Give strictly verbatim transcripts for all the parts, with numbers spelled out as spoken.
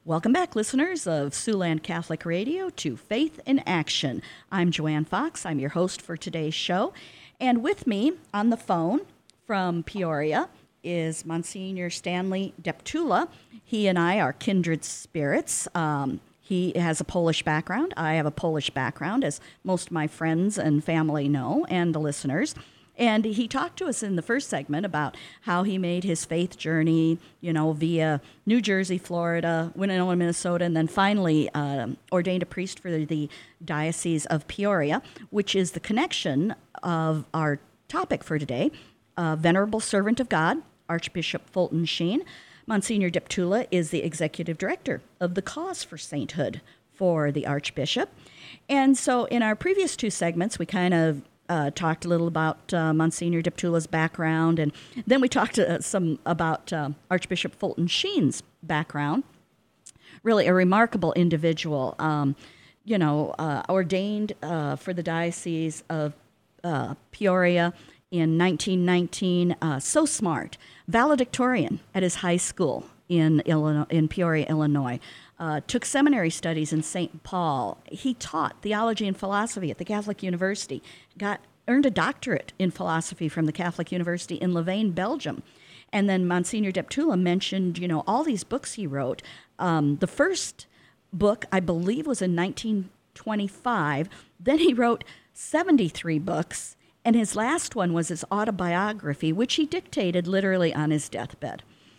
Welcome back, listeners of Siouxland Catholic Radio, to Faith in Action. I'm Joanne Fox. I'm your host for today's show. And with me on the phone from Peoria is Monsignor Stanley Deptula. He and I are kindred spirits. Um, he has a Polish background. I have a Polish background, as most of my friends and family know, and the listeners. And he talked to us in the first segment about how he made his faith journey, you know, via New Jersey, Florida, Winona, Minnesota, and then finally uh, ordained a priest for the Diocese of Peoria, which is the connection of our topic for today, uh, Venerable Servant of God, Archbishop Fulton Sheen. Monsignor Deptula is the executive director of the Cause for Sainthood for the Archbishop. And so in our previous two segments, we kind of Uh, talked a little about uh, Monsignor Deptula's background, and then we talked uh, some about uh, Archbishop Fulton Sheen's background. Really a remarkable individual, um, you know, uh, ordained uh, for the Diocese of uh, Peoria in nineteen nineteen. Uh, so smart, valedictorian at his high school in Illinois, in Peoria, Illinois. Uh, took seminary studies in Saint Paul. He taught theology and philosophy at the Catholic University. Got earned a doctorate in philosophy from the Catholic University in Louvain, Belgium. And then Monsignor Deptula mentioned, you know, all these books he wrote. Um, the first book, I believe, was in nineteen twenty-five. Then he wrote seventy-three books, and his last one was his autobiography, which he dictated literally on his deathbed.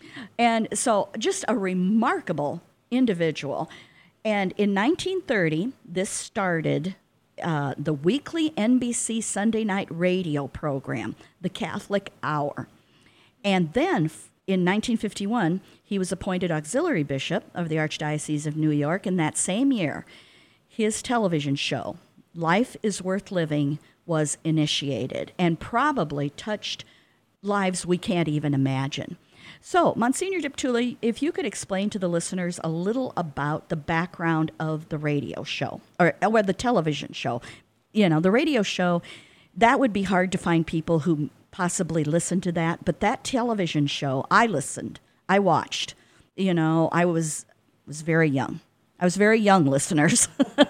And so just a remarkable individual. And in nineteen thirty, this started uh, the weekly N B C Sunday night radio program, The Catholic Hour. And then in nineteen fifty-one, he was appointed auxiliary bishop of the Archdiocese of New York. And that same year, his television show, Life is Worth Living, was initiated and probably touched lives we can't even imagine. So, Monsignor Deptula, if you could explain to the listeners a little about the background of the radio show, or, or the television show. You know, the radio show, that would be hard to find people who possibly listen to that, but that television show, I listened, I watched. You know, I was was very young. I was very young, listeners,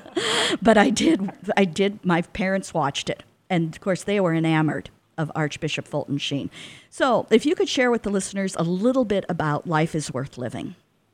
but I did, I did, my parents watched it, and of course they were enamored of Archbishop Fulton Sheen. So if you could share with the listeners a little bit about Life is Worth Living.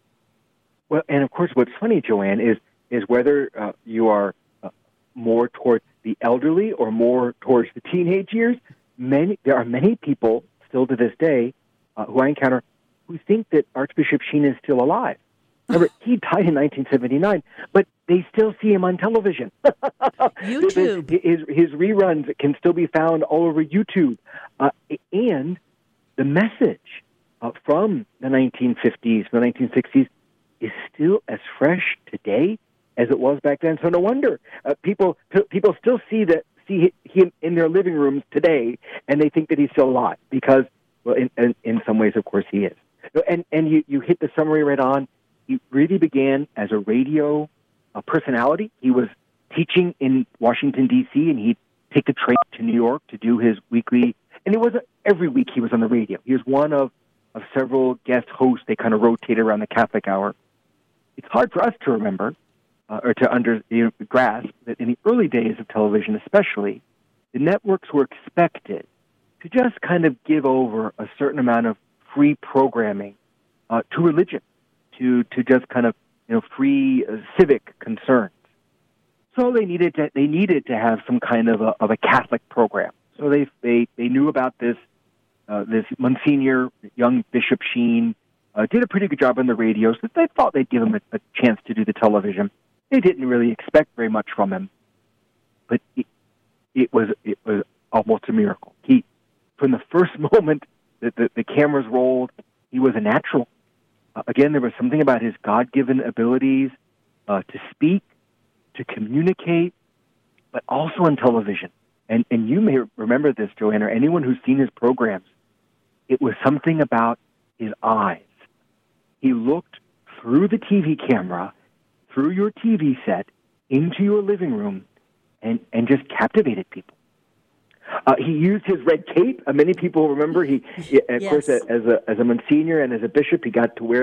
Well, and of course, what's funny, Joanne, is is whether uh, you are uh, more towards the elderly or more towards the teenage years, many there are many people still to this day uh, who I encounter who think that Archbishop Sheen is still alive. Remember, he died in nineteen seventy-nine, but they still see him on television. YouTube. his, his reruns can still be found all over YouTube. Uh, and the message uh, from the nineteen fifties, the nineteen sixties, is still as fresh today as it was back then. So no wonder uh, people people still see that see him in their living rooms today, and they think that he's still alive because, well, in, in, in some ways, of course, he is. And and you, you hit the summary right on. He really began as a radio uh, personality. He was teaching in Washington, D C, and he'd take the train to New York to do his weekly, and it wasn't every week he was on the radio. He was one of, of several guest hosts. They kind of rotated around the Catholic Hour. It's hard for us to remember uh, or to under, you know, grasp that in the early days of television especially, the networks were expected to just kind of give over a certain amount of free programming uh, to religion, to to just kind of, you know, free uh, civic concerns. So they needed to they needed to have some kind of a of a Catholic program. So they they, they knew about this uh, this Monsignor young Bishop Sheen uh, did a pretty good job on the radio, so they thought they'd give him a, a chance to do the television. They didn't really expect very much from him, but it, it was it was almost a miracle. He, from the first moment that the, the cameras rolled, he was a natural. Uh, again, there was something about his God-given abilities uh, to speak, to communicate, but also on television. And and you may remember this, Joanne, or anyone who's seen his programs. It was something about his eyes. He looked through the T V camera, through your T V set, into your living room, and, and just captivated people. Uh, he used his red cape. Uh, many people remember he, he of Yes. course, as a as a Monsignor and as a bishop, he got to wear the,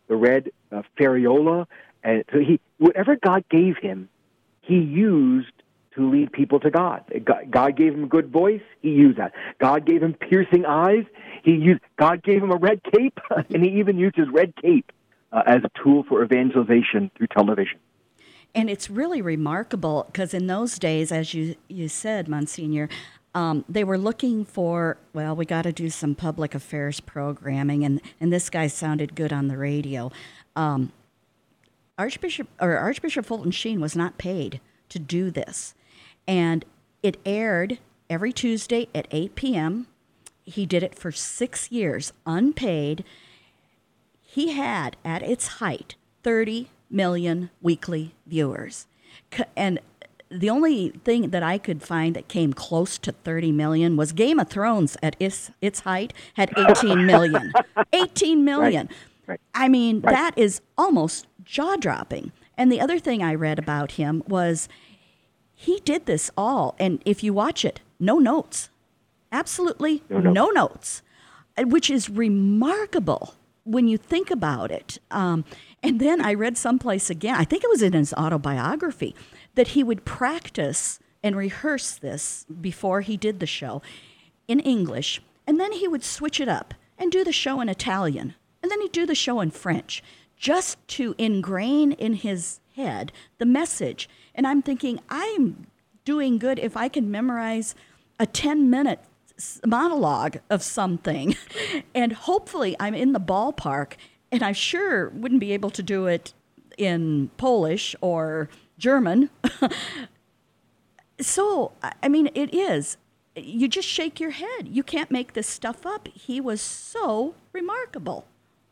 the red uh, ferriola. And so he, whatever God gave him, he used to lead people to God. God gave him a good voice, he used that. God gave him piercing eyes, he used. God gave him a red cape, and he even used his red cape uh, as a tool for evangelization through television. And it's really remarkable because in those days, as you, you said, Monsignor, um, they were looking for, well, we got to do some public affairs programming, and, and this guy sounded good on the radio. Um, Archbishop or Archbishop Fulton Sheen was not paid to do this, and it aired every Tuesday at eight p.m. He did it for six years, unpaid. He had, at its height, thirty million weekly viewers. And the only thing that I could find that came close to thirty million was Game of Thrones at its, its height had eighteen million. eighteen million. Right. Right. I mean, Right. that is almost jaw-dropping. And the other thing I read about him was he did this all, and if you watch it, no notes. Absolutely no, no. no notes, which is remarkable when you think about it. Um, and then I read someplace again, I think it was in his autobiography, that he would practice and rehearse this before he did the show in English, and then he would switch it up and do the show in Italian, and then he'd do the show in French, just to ingrain in his head the message. And I'm thinking, I'm doing good if I can memorize a ten-minute monologue of something, and hopefully I'm in the ballpark, and I sure wouldn't be able to do it in Polish or German. So, I mean, it is. You just shake your head. You can't make this stuff up. He was so remarkable.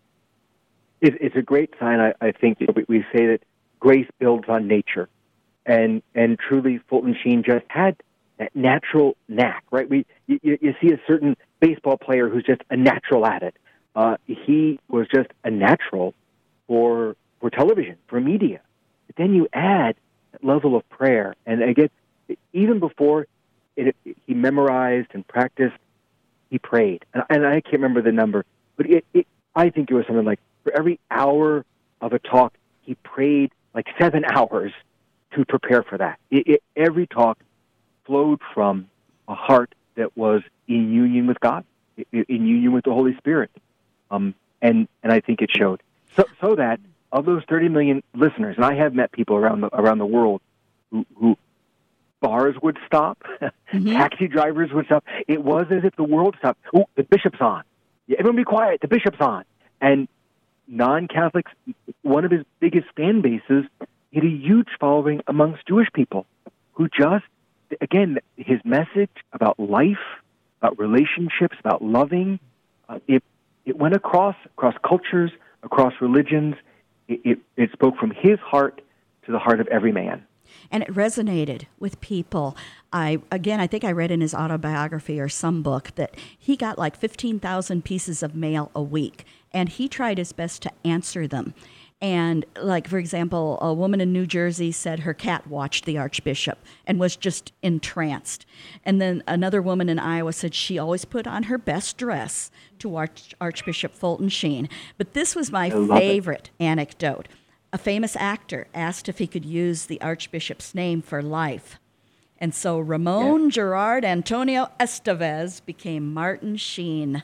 It, it's a great sign, I, I think. We, we say that grace builds on nature. And and truly, Fulton Sheen just had that natural knack, right? We you, you see a certain baseball player who's just a natural at it. Uh, he was just a natural for for television, for media. But then you add that level of prayer, and again, even before it, he memorized and practiced, he prayed. And, and I can't remember the number, but it, it, I think it was something like for every hour of a talk, he prayed like seven hours to prepare for that. It, it, every talk flowed from a heart that was in union with God, in, in union with the Holy Spirit. Um, and, and I think it showed. So, so that of those thirty million listeners, and I have met people around the, around the world who, who bars would stop, mm-hmm. taxi drivers would stop. It was as if the world stopped. Oh, the bishop's on. Yeah, everyone be quiet, the bishop's on. And non-Catholics, one of his biggest fan bases, he had a huge following amongst Jewish people who just, again, his message about life, about relationships, about loving, uh, it it went across across cultures, across religions. It, it, it spoke from his heart to the heart of every man. And it resonated with people. I again, I think I read in his autobiography or some book that he got like fifteen thousand pieces of mail a week, and he tried his best to answer them. And like, for example, a woman in New Jersey said her cat watched the Archbishop and was just entranced. And then another woman in Iowa said she always put on her best dress to watch Archbishop Fulton Sheen. But this was my favorite it. anecdote. A famous actor asked if he could use the Archbishop's name for life. And so Ramon yeah. Gerard Antonio Estevez became Martin Sheen.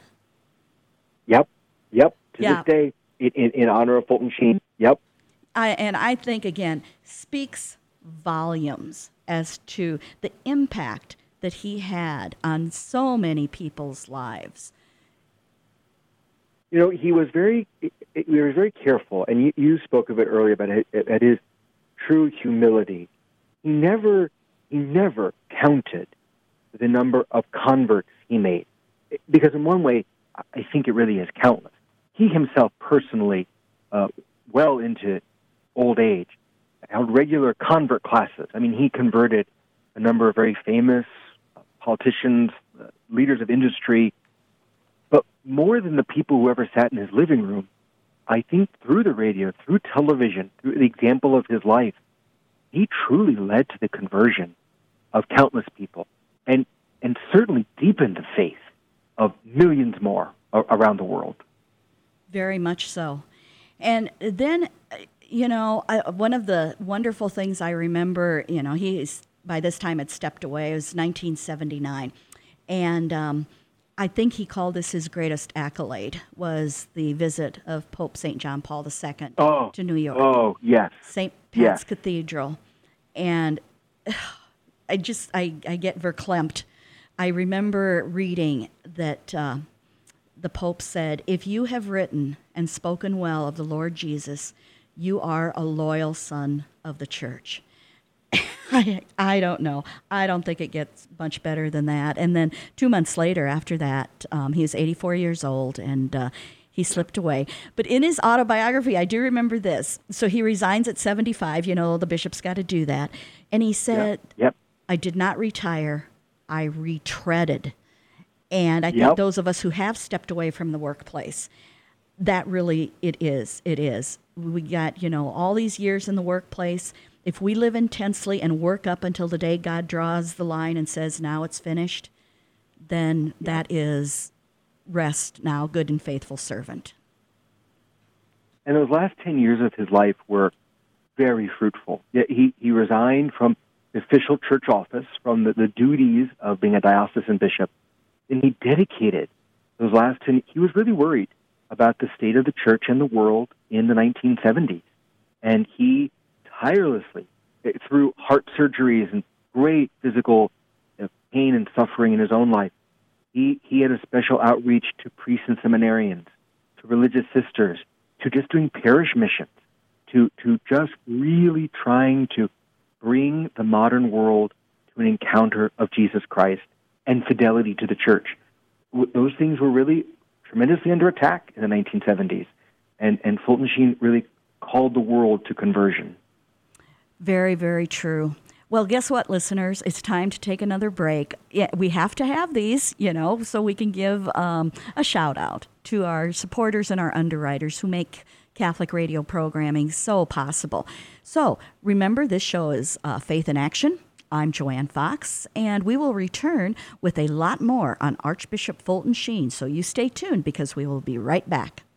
Yep, yep. To yeah. this day, in, in, in honor of Fulton Sheen. Yep. I, and I think, again, speaks volumes as to the impact that he had on so many people's lives. You know, he was very, he was very careful, and you, you spoke of it earlier about his, about his true humility. He never, he never counted the number of converts he made, because in one way, I think it really is countless. He himself personally, uh, well into old age, held regular convert classes. I mean, he converted a number of very famous politicians, uh, leaders of industry. But more than the people who ever sat in his living room, I think through the radio, through television, through the example of his life, he truly led to the conversion of countless people, and and certainly deepened the faith of millions more around the world. Very much so. And then, uh, you know, I, one of the wonderful things I remember, you know, he's by this time had stepped away. It was nineteen seventy-nine. And um, I think he called this his greatest accolade, was the visit of Pope Saint John Paul the Second Oh, to New York. oh, yes. Saint Pat's Yes. Cathedral. And I just, I, I get verklempt. I remember reading that uh, the Pope said, if you have written and spoken well of the Lord Jesus, you are a loyal son of the church. I, I don't know. I don't think it gets much better than that. And then two months later, after that, um, he was eighty-four years old, and uh, he slipped away. But in his autobiography, I do remember this. So he resigns at seventy-five. You know, the bishop's got to do that. And he said, Yep. Yep. I did not retire. I retreaded. And I think Yep. those of us who have stepped away from the workplace, that really, it is. It is. We got, you know, all these years in the workplace. If we live intensely and work up until the day God draws the line and says, now it's finished, then that is rest now, good and faithful servant. And those last ten years of his life were very fruitful. Yet He, he resigned from the official church office, from the, the duties of being a diocesan bishop, and he dedicated those last ten. He was really worried about the state of the church and the world in the nineteen seventies. And he tirelessly, through heart surgeries and great physical uh, pain and suffering in his own life, he, he had a special outreach to priests and seminarians, to religious sisters, to just doing parish missions, to, to just really trying to bring the modern world to an encounter of Jesus Christ and fidelity to the church. W- those things were really tremendously under attack in the nineteen seventies, and, and Fulton Sheen really called the world to conversion. Very, very true. Well, guess what, listeners? It's time to take another break. Yeah, we have to have these, you know, so we can give um, a shout out to our supporters and our underwriters who make Catholic radio programming so possible. So remember, this show is uh, Faith in Action. I'm Joanne Fox, and we will return with a lot more on Archbishop Fulton Sheen. So you stay tuned, because we will be right back.